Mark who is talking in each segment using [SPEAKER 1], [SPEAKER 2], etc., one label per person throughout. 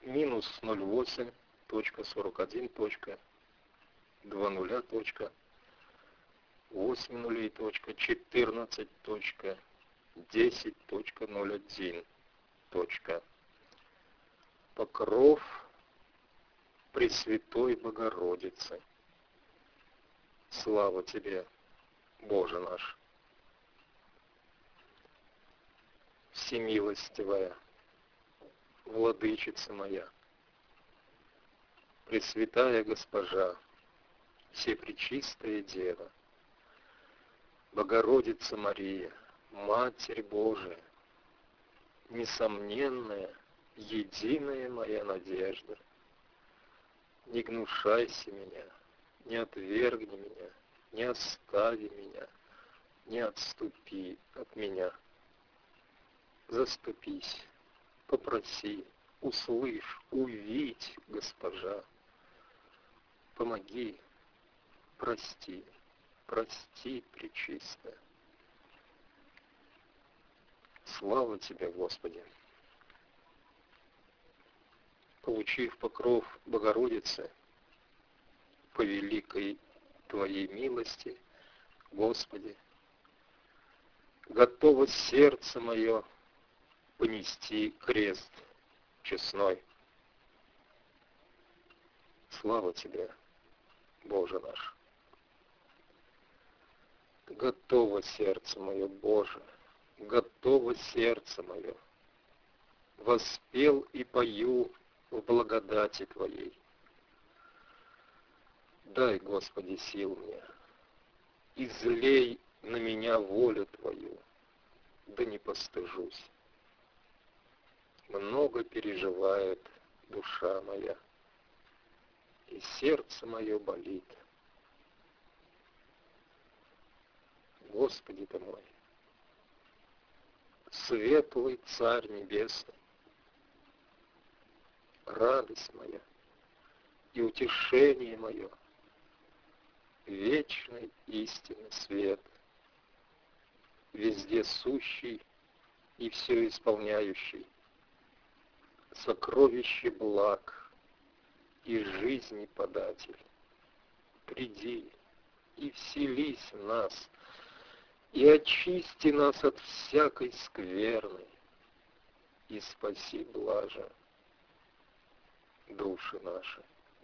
[SPEAKER 1] минус 08.40.1.14.10.01. Покров Пресвятой Богородицы. Слава Тебе, Боже наш. Всемилостивая, Владычица моя, Пресвятая Госпожа, Всепречистая Дева, Богородица Мария, Матерь Божия, несомненная, единая моя надежда, не гнушайся меня, не отвергни меня, не остави меня, не отступи от меня. Заступись, попроси, услышь, увидь, Госпожа. Помоги, прости, прости, Пречистая. Слава Тебе, Господи! Получив покров Богородицы, по великой Твоей милости, Господи, готово сердце мое понести крест честной. Слава Тебе, Боже наш! Готово сердце мое, Боже, готово сердце мое. Воспел и пою в благодати Твоей. Дай, Господи, сил мне, излей на меня волю Твою, да не постыжусь. Много переживает душа моя, и сердце мое болит. Господи ты мой, светлый Царь Небесный, радость моя и утешение мое, вечный истинный свет, везде сущий и все исполняющий, сокровище благ и жизни податель. Приди и вселись в нас, и очисти нас от всякой скверны, и спаси блаже души наши.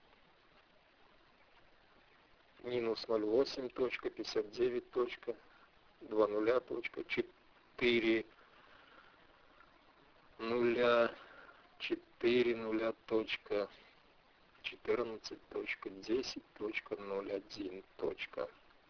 [SPEAKER 1] Минус 08.50.20.14.10.01.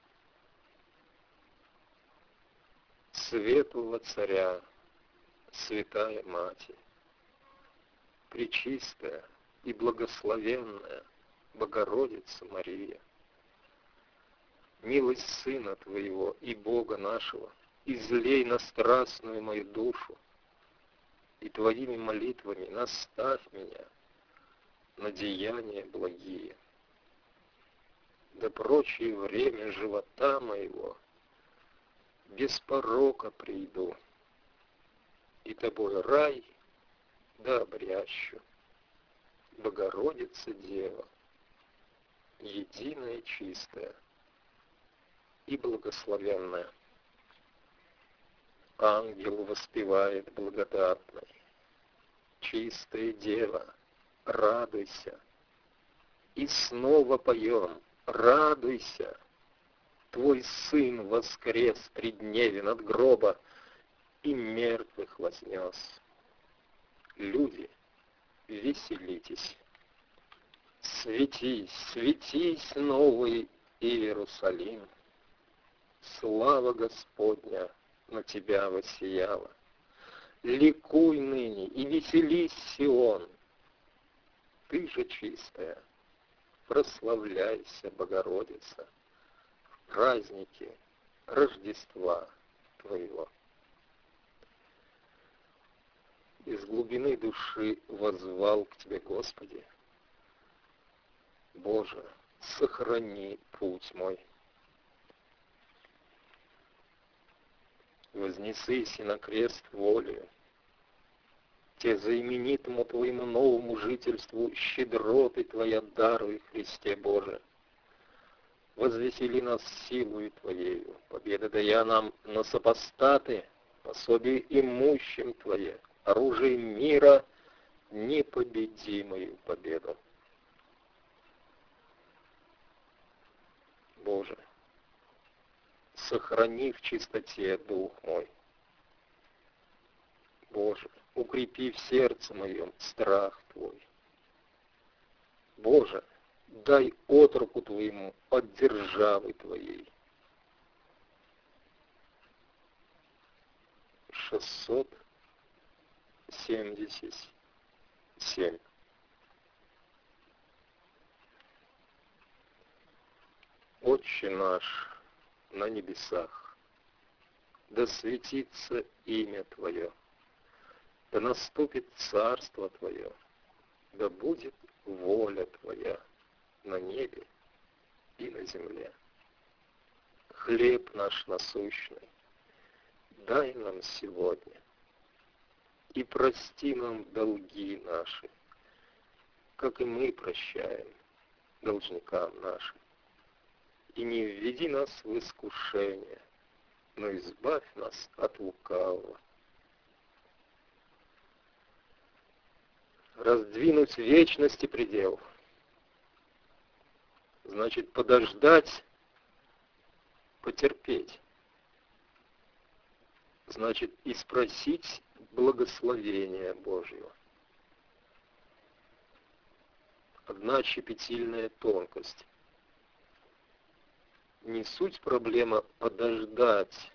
[SPEAKER 1] Светлого Царя, Святая Матерь, Пречистая и благословенная Богородица Мария, милость Сына Твоего и Бога нашего излей на страстную мою душу, и Твоими молитвами наставь меня на деяния благие. Да прочее время живота моего без порока приду, и Тобой рай да обрящу. Богородица Дева, единая, чистая и благословенная. Ангел воспевает благодатный: чистая Дева, радуйся. И снова поем: радуйся, Твой Сын воскрес тридневен от гроба и мертвых вознес. Люди, веселитесь. Светись, светись, новый Иерусалим. Слава Господня на тебя воссияла. Ликуй ныне и веселись, Сион. Ты же чистая, прославляйся, Богородица, в празднике Рождества Твоего. Из глубины души воззвал к Тебе, Господи. Боже, сохрани путь мой. Вознесись и на крест волею, Те за именитому Твоему новому жительству щедроты Твоя даруй, Христе Боже. Возвесели нас силою Твоею, победа дая нам на сопостаты, пособие имущим Твое, оружие мира, непобедимую победу. Боже, сохрани в чистоте дух мой. Боже, укрепи в сердце моем страх Твой. Боже, дай отроку Твоему от державы Твоей. 677. Отче наш на небесах, да светится имя Твое, да наступит царство Твое, да будет воля Твоя на небе и на земле. Хлеб наш насущный дай нам сегодня, и прости нам долги наши, как и мы прощаем должникам нашим. И не введи нас в искушение, но избавь нас от лукавого. Раздвинуть вечности предел, значит подождать, потерпеть. Значит и спросить благословения Божьего. Одна щепетильная тонкость. Не суть проблема подождать.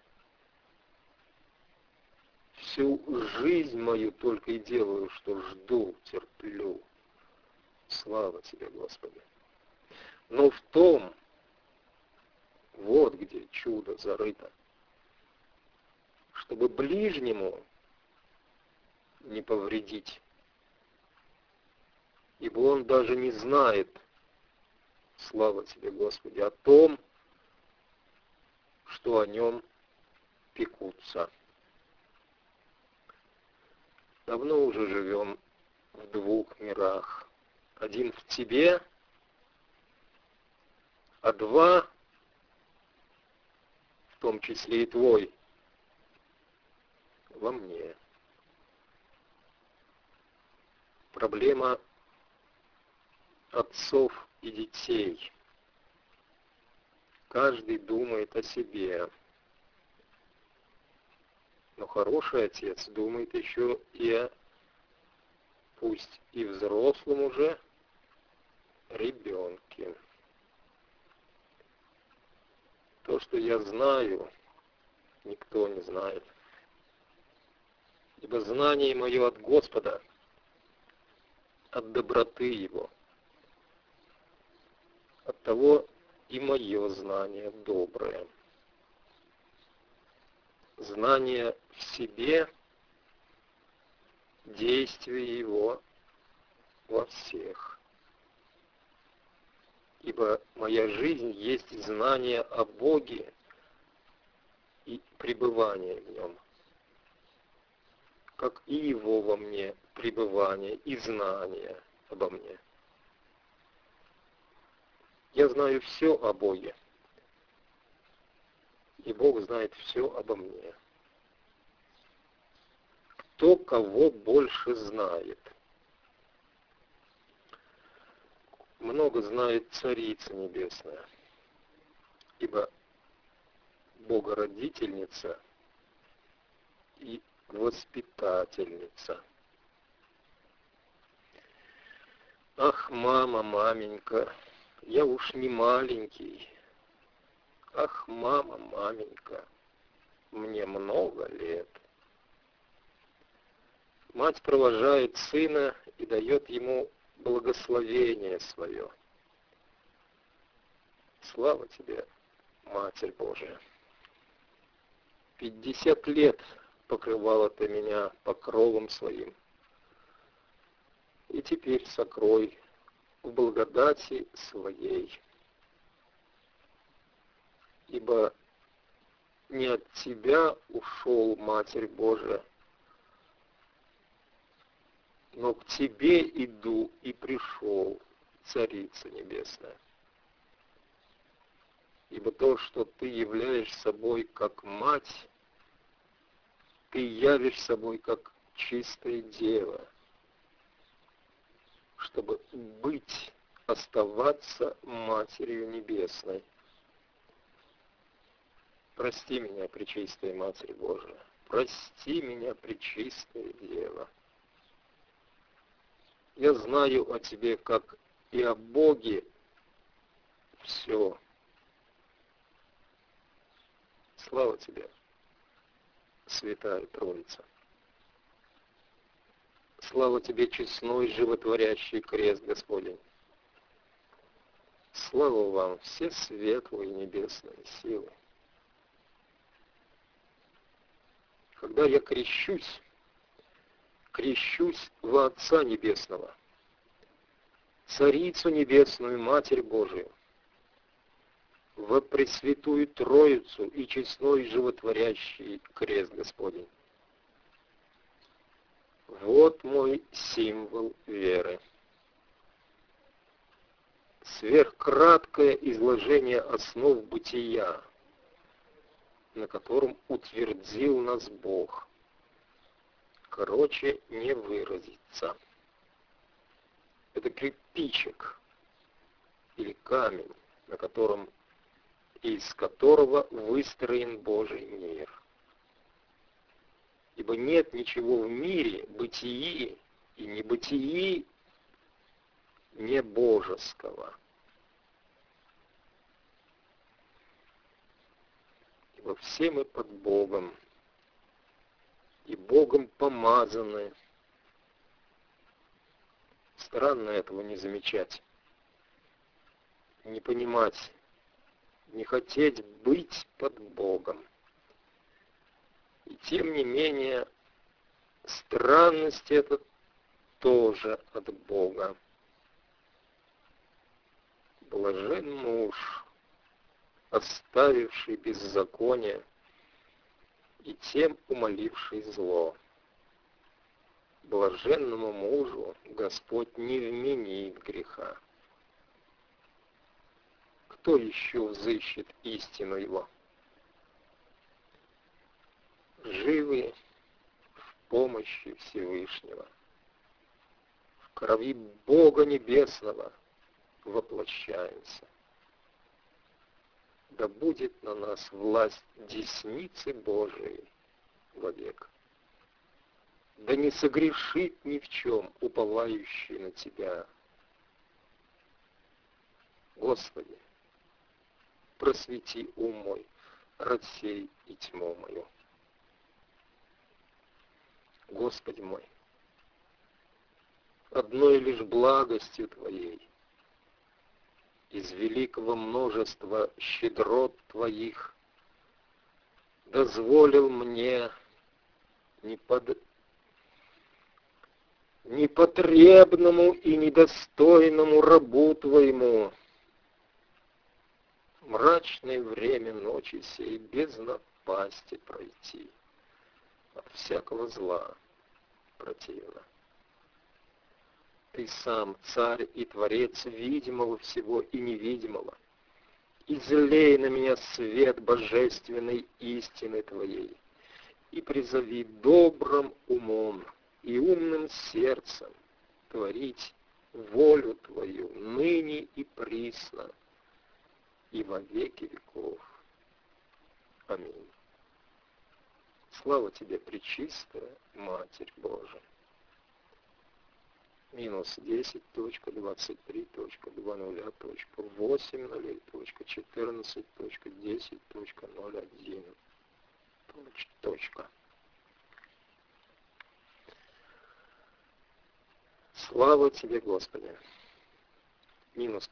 [SPEAKER 1] Всю жизнь мою только и делаю, что жду, терплю. Слава Тебе, Господи. Но в том, вот где чудо зарыто, чтобы ближнему не повредить, ибо он даже не знает, слава Тебе, Господи, о том, что о нем пекутся. Давно уже живем в двух мирах. Один в Тебе, а два, в том числе и Твой, во мне. Проблема отцов и детей. Каждый думает о себе. Но хороший отец думает еще и о, пусть и взрослом уже, ребенке. То, что я знаю, никто не знает. Ибо знание мое от Господа, от доброты Его. От того и мое знание доброе. Знание в себе, действие Его во всех. Ибо моя жизнь есть знание о Боге и пребывание в Нем. Как и Его во мне пребывание и знание обо мне. Я знаю все о Боге, и Бог знает все обо мне. Кто кого больше знает? Много знает Царица Небесная, ибо Богородительница и воспитательница. Ах, мама, маменька, я уж не маленький. Ах, мама, маменька, мне много лет. Мать провожает сына и дает ему благословение свое. Слава Тебе, Матерь Божия. 50 лет покрывала Ты меня покровом своим. И теперь сокрой в благодати своей. Ибо не от Тебя ушел, Матерь Божия, но к Тебе иду и пришел, Царица Небесная. Ибо то, что Ты являешь собой как Мать, Ты явишь собой как чистая Дева, чтобы быть, оставаться Матерью Небесной. Прости меня, Пречистая Матерь Божия, прости меня, Пречистая Дева. Я знаю о Тебе, как и о Боге, все. Слава Тебе, Святая Троица. Слава Тебе, честной, животворящий крест Господень. Слава вам, все светлые небесные силы. Когда я крещусь во Отца Небесного, Царицу Небесную, Матерь Божию, во Пресвятую Троицу и честной животворящий крест Господень. Вот мой символ веры. Сверхкраткое изложение основ бытия, на котором утвердил нас Бог. Короче, не выразиться. Это кирпичик или камень, на котором из которого выстроен Божий мир. Ибо нет ничего в мире, бытии и небытии, не божеского. Ибо все мы под Богом, и Богом помазаны. Странно этого не замечать, не понимать, не хотеть быть под Богом. И тем не менее, странность эта тоже от Бога. Блажен муж, оставивший беззаконие и тем умоливший зло. Блаженному мужу Господь не вменит греха. Кто еще взыщет истину его? Живы в помощи Всевышнего, в крови Бога Небесного воплощаемся. Да будет на нас власть десницы Божией вовек. Да не согрешит ни в чем уповающий на Тебя. Господи, просвети ум мой, рассей и тьму мою. Господи мой, одной лишь благостью Твоей, из великого множества щедрот Твоих, дозволил мне непотребному и недостойному рабу Твоему мрачное время ночи сей без напасти пройти, от всякого зла противно. Ты сам, Царь и Творец видимого всего и невидимого, излей на меня свет божественной истины Твоей и призови добрым умом и умным сердцем творить волю Твою ныне и присно и во веки веков. Аминь. Слава Тебе, Пречистая Матерь Божия. Минус 10.23.20.80.14.10.01. Слава Тебе, Господи. Минус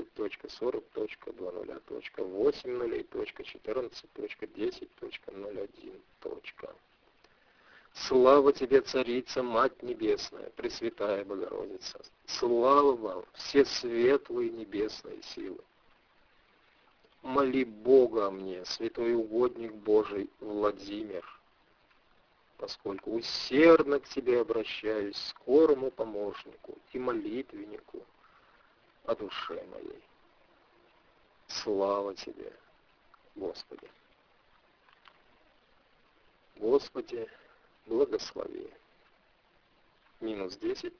[SPEAKER 1] 15.40.00.80.14.10.01. Слава Тебе, Царица, Мать Небесная, Пресвятая Богородица. Слава вам, все светлые небесные силы. Моли Бога о мне, святой угодник Божий Владимир. поскольку усердно к Тебе обращаюсь, скорому помощнику и молитвеннику о душе моей. Слава Тебе, Господи! Господи, благослови. Минус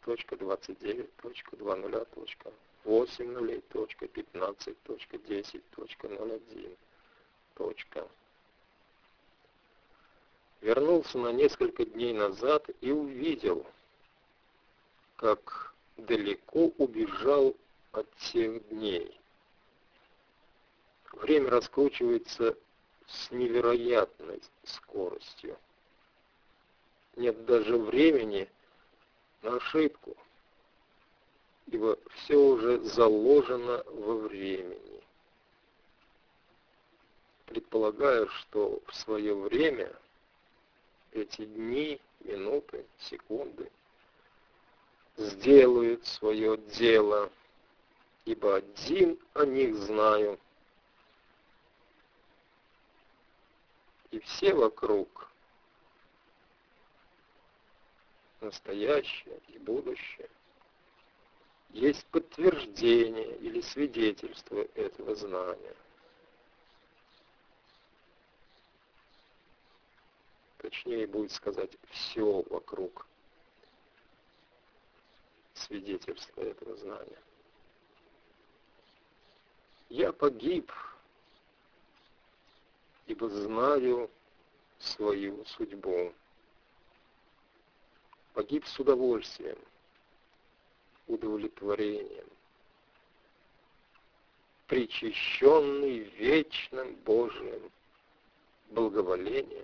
[SPEAKER 1] 10.20.20.15.10.01. Вернулся на несколько дней назад и увидел, как далеко убежал от тех дней. Время раскручивается с невероятной скоростью. Нет даже времени на ошибку, ибо все уже заложено во времени. Предполагаю, что в свое время эти дни, минуты, секунды сделают свое дело, ибо один о них знаю, и все вокруг, настоящее и будущее, есть подтверждение или свидетельство этого знания. Точнее будет сказать, все вокруг свидетельство этого знания. Я погиб, ибо знаю свою судьбу. Погиб с удовольствием, удовлетворением, причащенный вечным Божиим благоволением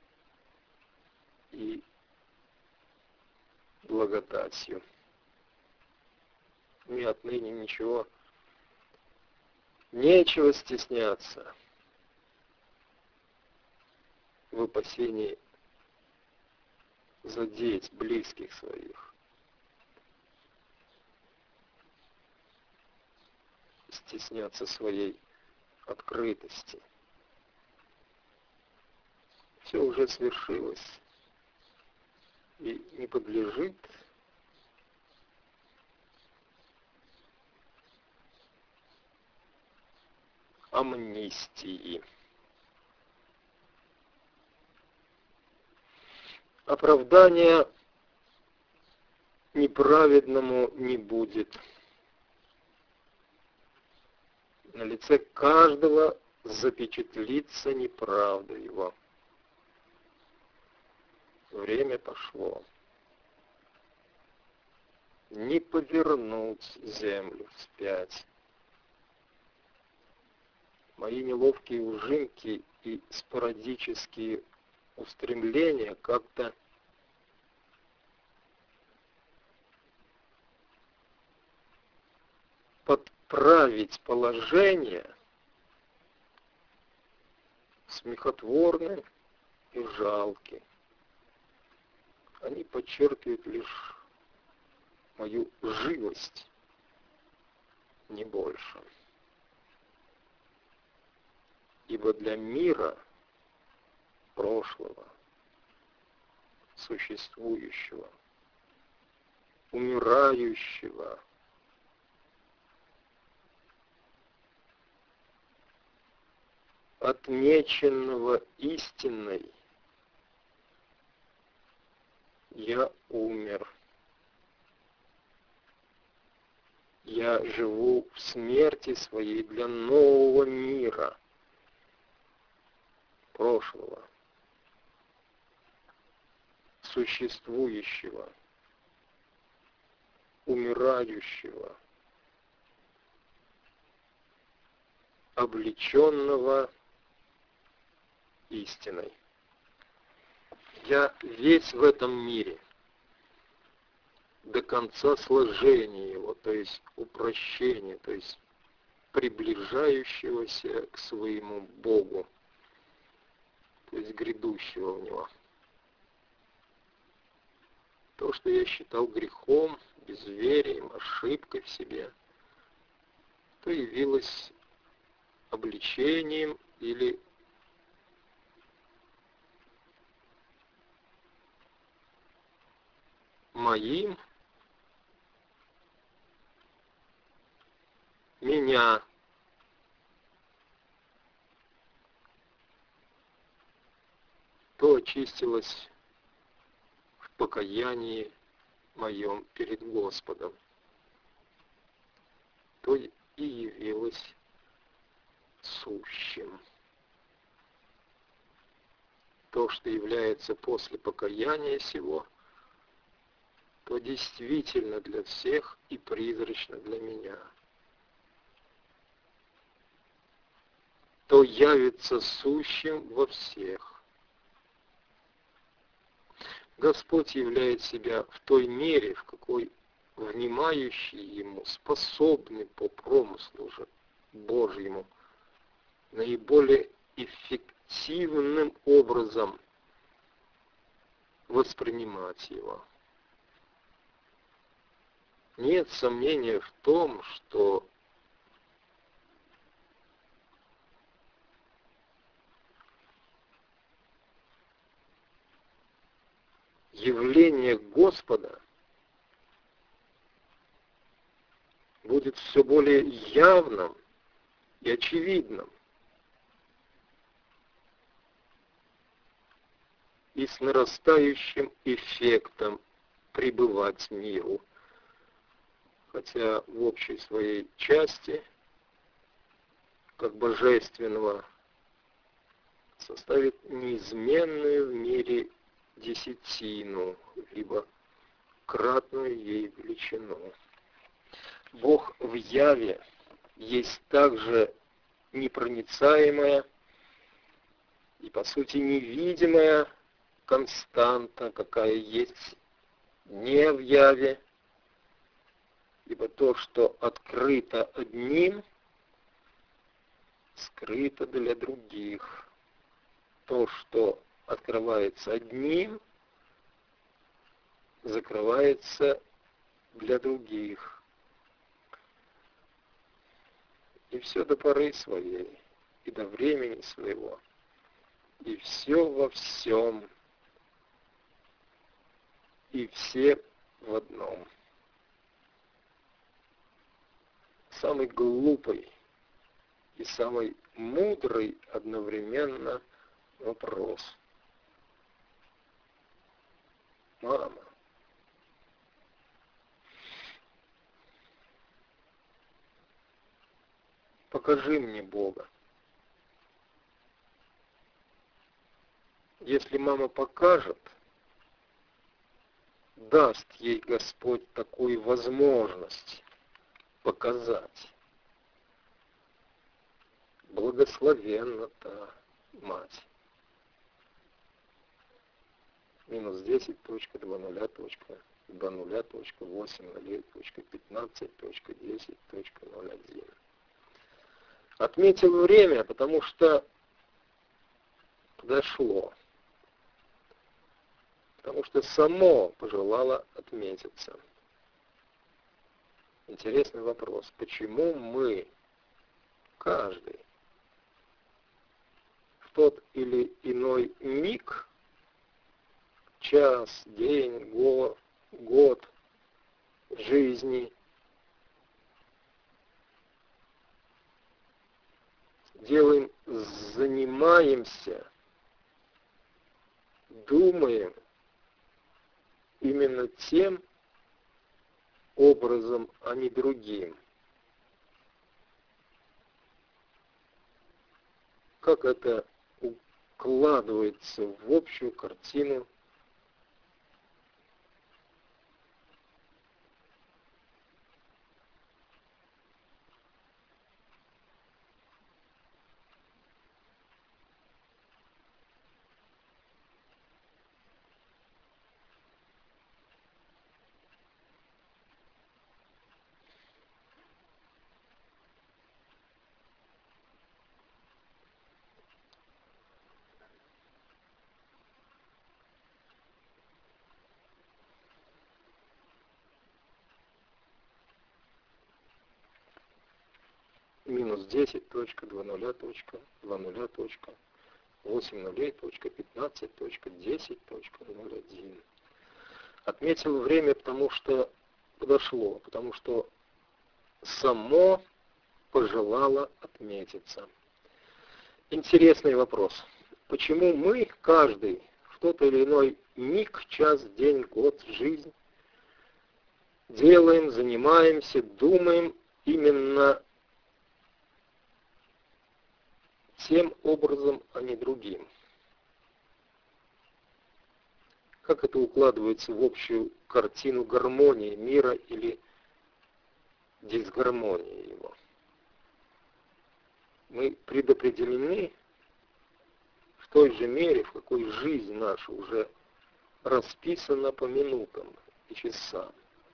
[SPEAKER 1] и благодатью. И отныне нечего стесняться в опасении задеть близких своих, стесняться своей открытости. Все уже свершилось и не подлежит амнистии. Оправдания неправедному не будет. На лице каждого запечатлится неправда его. Время пошло. Не повернуть землю вспять. Мои неловкие ужимки и спорадические устремления как-то подправить положение смехотворны и жалки. Они подчеркивают лишь мою живость, не больше. Ибо для мира прошлого, существующего, умирающего, отмеченного истиной, я умер. Я живу в смерти своей для нового мира, прошлого, существующего, умирающего, облеченного истиной. Я весь в этом мире, до конца сложения его, то есть упрощения, то есть приближающегося к своему Богу, то есть грядущего в него. То, что я считал грехом, безверием, ошибкой в себе, то явилось обличением или моим меня то очистилось в покаянии моем перед Господом, то и явилось сущим. То, что является после покаяния сего, то действительно для всех и призрачно для меня. То явится сущим во всех. Господь являет себя в той мере, в какой внимающий Ему, способный по промыслу же Божьему, наиболее эффективным образом воспринимать Его. Нет сомнения в том, что явление Господа будет все более явным и очевидным, и с нарастающим эффектом пребывать миру, хотя в общей своей части, как божественного, составит неизменную в мире десятину, либо кратную ей величину. Бог в яве есть также непроницаемая и, по сути, невидимая константа, какая есть не в яве, ибо то, что открыто одним, скрыто для других. То, что открывается одним, закрывается для других. И все до поры своей, и до времени своего, и все во всем, и все в одном. Самый глупый и самый мудрый одновременно вопрос. Мама, покажи мне Бога. Если мама покажет, даст ей Господь такую возможность показать. Благословенна та мать. Минус 10.20.20.8.0.15.10.01. Отметил время, потому что подошло. Потому что само пожелало отметиться. Интересный вопрос. Почему мы, каждый, в тот или иной миг, час, день, год жизни занимаемся, думаем именно тем образом, а не другим? Как это укладывается в общую картину минус 10.20.20.8.0.15.10.01. Отметил время, потому что подошло, потому что само пожелало отметиться. Интересный вопрос. Почему мы, каждый, в тот или иной миг, час, день, год, жизнь, делаем, занимаемся, думаем именно тем образом, а не другим? Как это укладывается в общую картину гармонии мира или дисгармонии его? Мы предопределены в той же мере, в какой жизнь наша уже расписана по минутам и часам.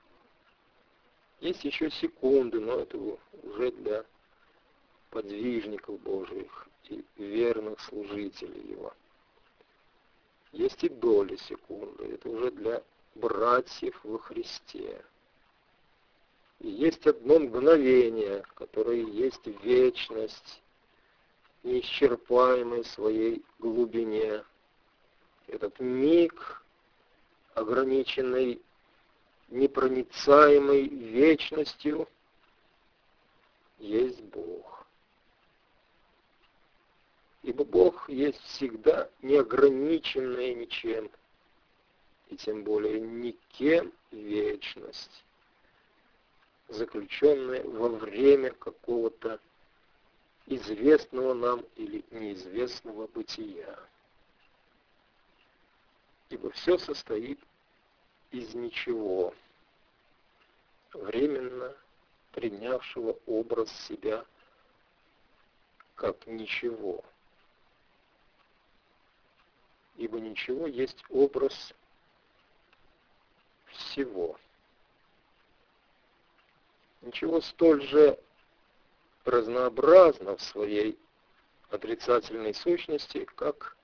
[SPEAKER 1] Есть еще секунды, но это уже для подвижников Божьих и верных служителей Его. Есть и доли секунды, это уже для братьев во Христе. И есть одно мгновение, которое есть вечность, неисчерпаемой своей глубине. Этот миг, ограниченный непроницаемой вечностью, есть Бог. Ибо Бог есть всегда неограниченная ничем, и тем более никем вечность, заключенная во время какого-то известного нам или неизвестного бытия. Ибо все состоит из ничего, временно принявшего образ себя как ничего. Ибо ничего есть образ всего. Ничего столь же разнообразно в своей отрицательной сущности, как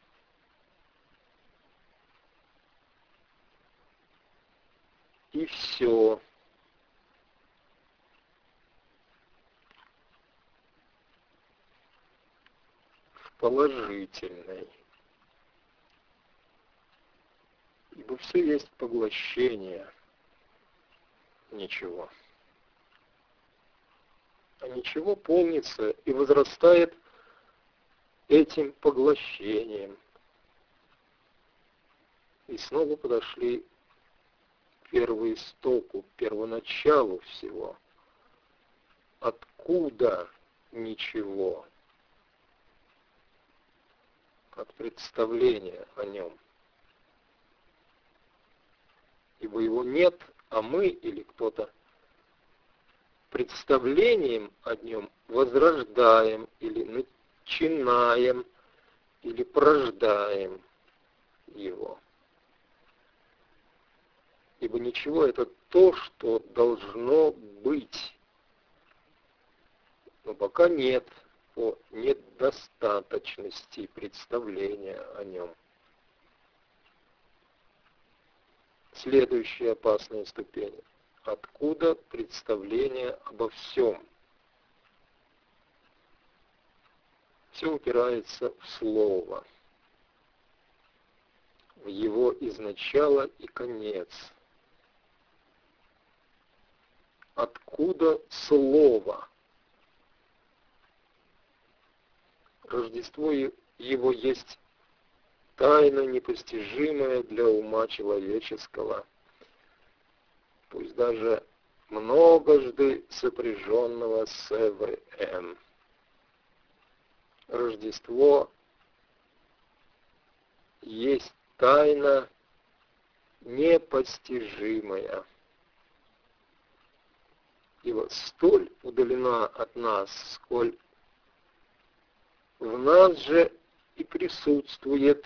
[SPEAKER 1] и все. В положительной. Ибо все есть поглощение ничего. А ничего полнится и возрастает этим поглощением. И снова подошли к первоистоку, первоначалу всего. Откуда ничего? От представления о нем. Ибо его нет, а мы или кто-то представлением о нем возрождаем или начинаем или порождаем его. Ибо ничего — это то, что должно быть, но пока нет по недостаточности представления о нем. Следующая опасная ступень. Откуда представление обо всем? Все упирается в слово, в его изначало и конец. Откуда слово? Рождество его есть тайна, непостижимая для ума человеческого, пусть даже многожды сопряженного с ЭВМ. Рождество есть тайна непостижимая, ибо столь удалена от нас, сколь в нас же и присутствует,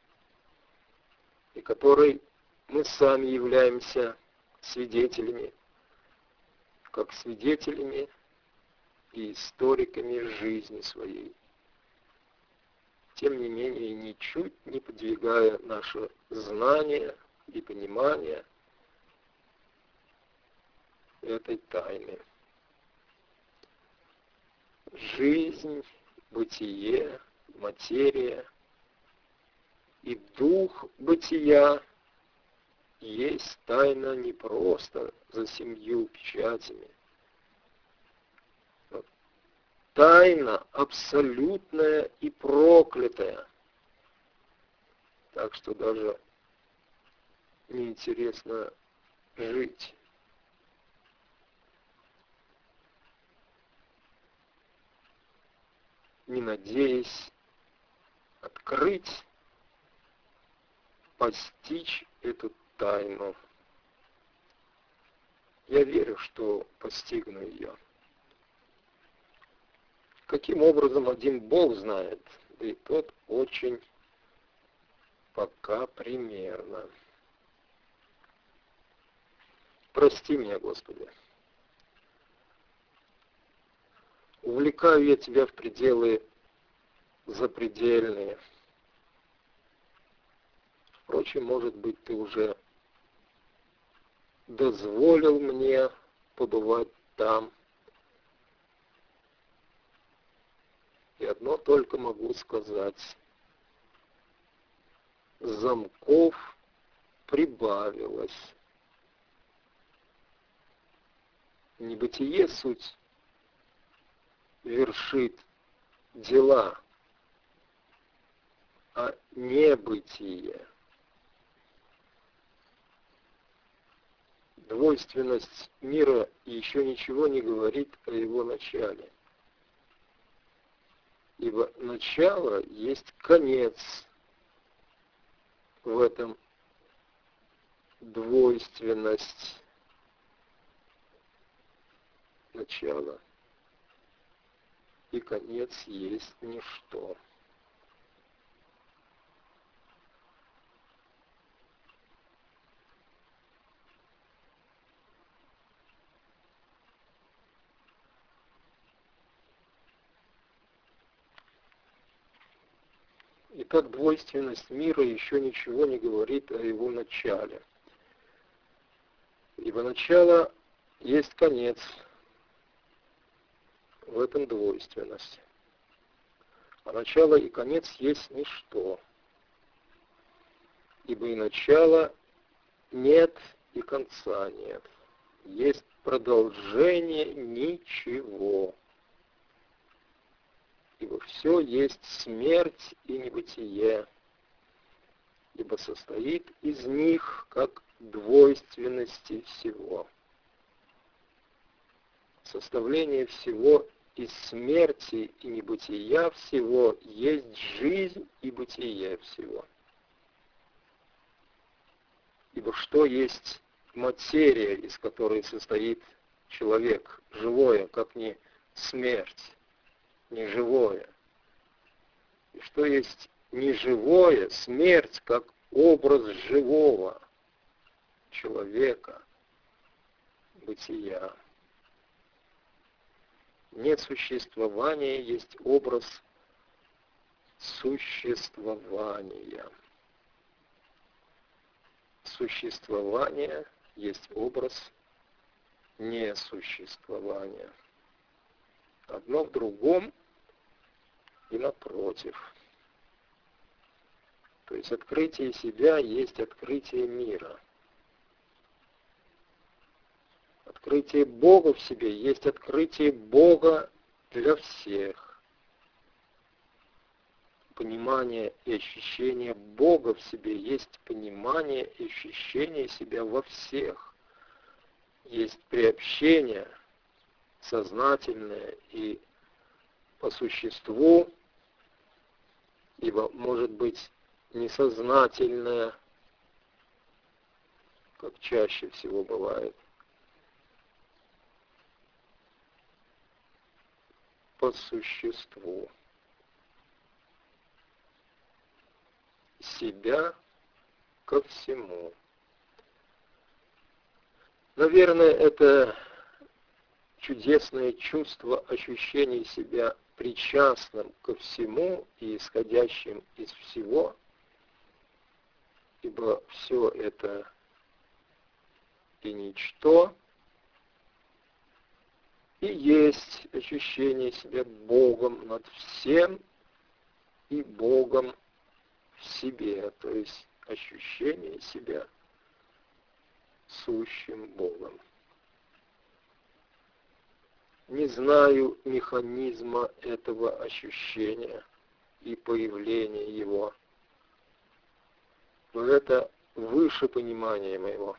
[SPEAKER 1] и которой мы сами являемся свидетелями, как свидетелями и историками жизни своей. Тем не менее, ничуть не подвигая наше знание и понимание этой тайны. Жизнь, бытие, материя и дух бытия есть тайна не просто за 7 печатями. Но тайна абсолютная и проклятая. Так что даже неинтересно жить. Не надеясь открыть, постичь эту тайну. Я верю, что постигну ее. Каким образом, один Бог знает, да и тот очень пока примерно. Прости меня, Господи. Увлекаю я Тебя в пределы запредельные. Впрочем, может быть, Ты уже дозволил мне побывать там. И одно только могу сказать. Замков прибавилось. Небытие суть вершит дела, а небытие. Двойственность мира еще ничего не говорит о его начале. Ибо начало есть конец в этом двойственность начала. И конец есть ничто. Итак, двойственность мира еще ничего не говорит о его начале. Ибо начало есть конец в этом двойственности. А начало и конец есть ничто. Ибо и начала нет, и конца нет. Есть продолжение ничего. Ибо все есть смерть и небытие. Ибо состоит из них, как двойственности всего. Составление всего из смерти и небытия всего есть жизнь и бытие всего. Ибо что есть материя, из которой состоит человек, живое, как не смерть, не живое? И что есть неживое, смерть, как образ живого человека, бытия? Нет существования, есть образ существования. Существование есть образ несуществования. Одно в другом и напротив. То есть открытие себя есть открытие мира. Открытие Бога в себе есть открытие Бога для всех. Понимание и ощущение Бога в себе есть понимание и ощущение себя во всех. Есть приобщение сознательное и по существу, ибо может быть несознательное, как чаще всего бывает, по существу. Себя ко всему. Наверное, это чудесное чувство ощущения себя причастным ко всему и исходящим из всего, ибо все это и ничто, и есть ощущение себя Богом над всем и Богом в себе, то есть ощущение себя сущим Богом. Не знаю механизма этого ощущения и появления его, но это выше понимания моего.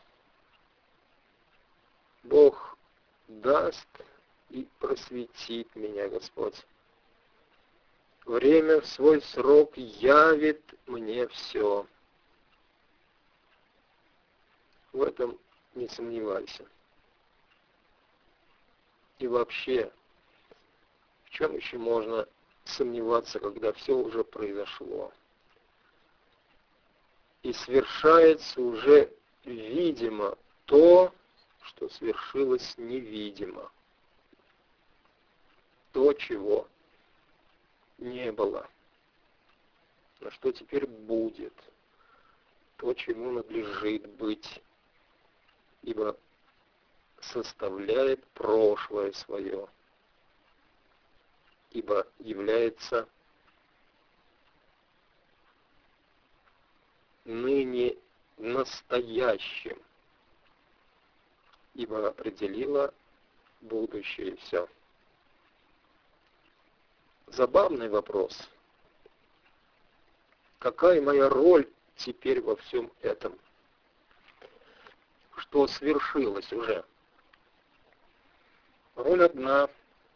[SPEAKER 1] Бог даст и просветит меня, Господь. Время в свой срок явит мне все. В этом не сомневайся. И вообще, в чем еще можно сомневаться, когда все уже произошло? И свершается уже видимо то, что свершилось невидимо. То, чего не было. Но что теперь будет? То, чему надлежит быть. Ибо составляет прошлое свое. Ибо является ныне настоящим. Ибо определило будущее все. Забавный вопрос. Какая моя роль теперь во всем этом? Что свершилось уже? Роль одна.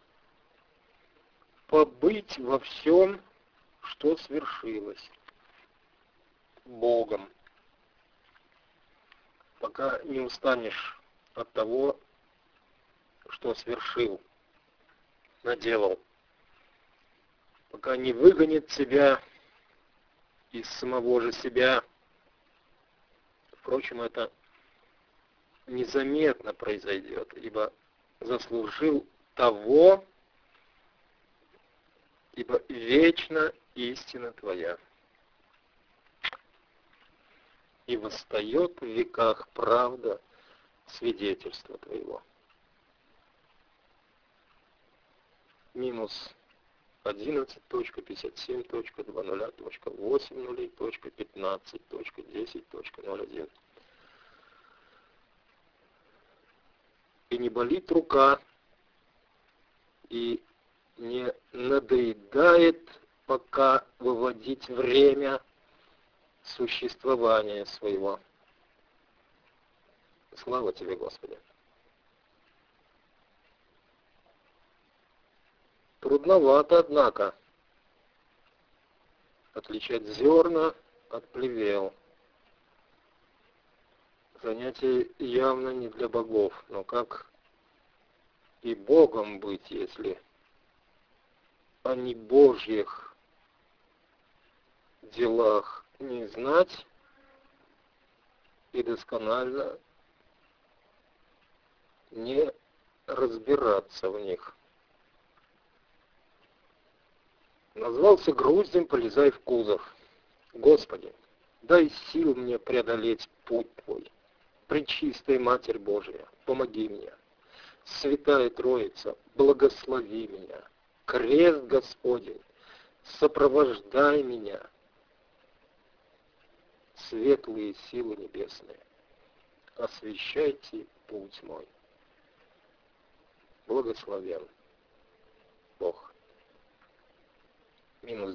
[SPEAKER 1] Побыть во всем, что свершилось. Богом. Пока не устанешь от того, что свершил, наделал. Пока не выгонит тебя из самого же себя. Впрочем, это незаметно произойдет, ибо заслужил того, ибо вечна истина твоя. И восстает в веках правда свидетельства твоего. Минус 11.57.20.80.15.10.01. И не болит рука, и не надоедает пока выводить время существования своего. Слава тебе, Господи! Трудновато, однако, отличать зерна от плевел. Занятие явно не для богов, но как и Богом быть, если о небожьих делах не знать и досконально не разбираться в них. Назвался груздем, полезай в кузов. Господи, дай сил мне преодолеть путь Твой. Пречистая Матерь Божия, помоги мне. Святая Троица, благослови меня. Крест Господень, сопровождай меня. Светлые силы небесные, освещайте путь мой. Благословен Бог. Минус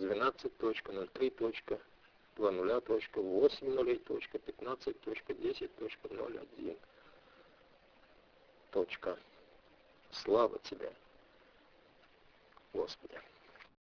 [SPEAKER 1] 12.00.20.15.10.01. Слава Тебе, Господи.